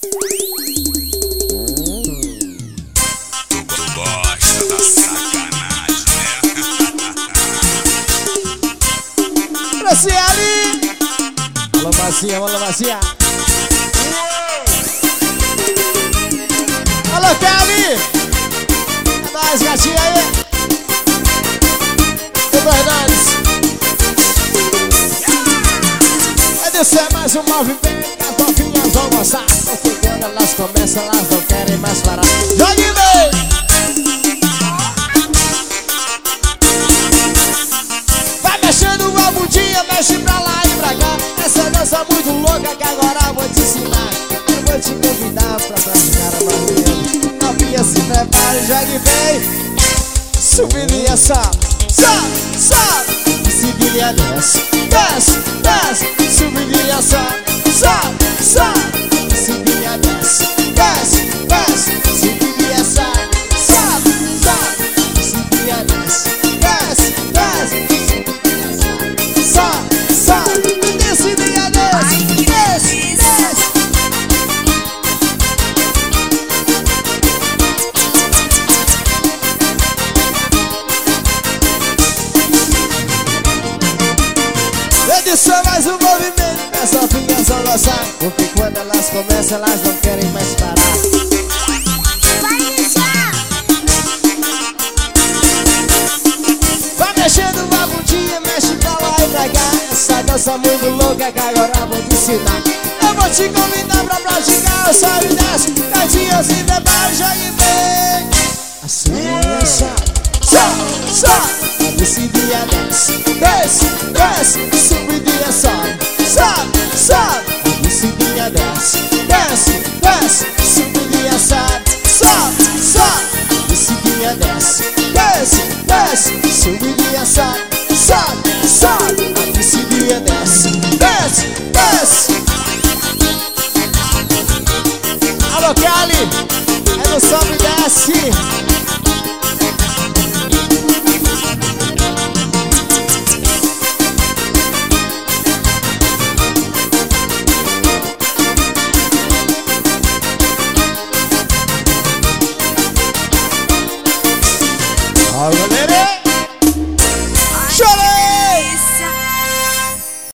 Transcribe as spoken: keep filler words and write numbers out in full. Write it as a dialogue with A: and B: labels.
A: Gosta da sacanagem, né?
B: Graciele! Alô, Macia, alô, Macia! Alô, Kelly! É nóis, gatinha aí! O Bernardes! É descer mais um movimento, as novinhas vão gostar. Porque quando elas começam, elas não querem mais parar. Jogue bem! Vai mexendo a bundinha, mexe pra lá e pra cá. Essa dança muito louca que agora eu vou te ensinar. Eu vou te convidar pra praticar a barulho. Novinha, se prepare, jogue bem. Subiria, sobe, sobe, sobe. Subiria, desce, desce, desce. Subiria, sobe, sobe, sobe. Subiria, desce, desce, desce. Subiria, sobe, sobe, sobe. Subiria, desce, desce, desce. Sobe, sobe. Subiria, desce, desce, desce. Edição mais um movimento, as novinhas vão gostar. Porque quando elas começam, elas não querem mais parar.
C: Vai deixar!
B: Vai mexendo uma bundinha, mexe pra lá e pra cá. Essa dança muito louca que agora eu vou te ensinar. Eu vou te convidar pra praticar o sobe e desce. Tadinha, se prepara, jogue bem. Assim é só, só, só. Subidinha, desce, desce, desce. Subidinha, sobe, sobe, sobe. Subidinha, desce, desce, desce. Subidinha, sobe, sobe, sobe. Subidinha, desce, desce, desce. Subidinha, sobe, sobe, sobe. Subidinha, desce, desce, desce. Alô, Cali, é no sobe e desce.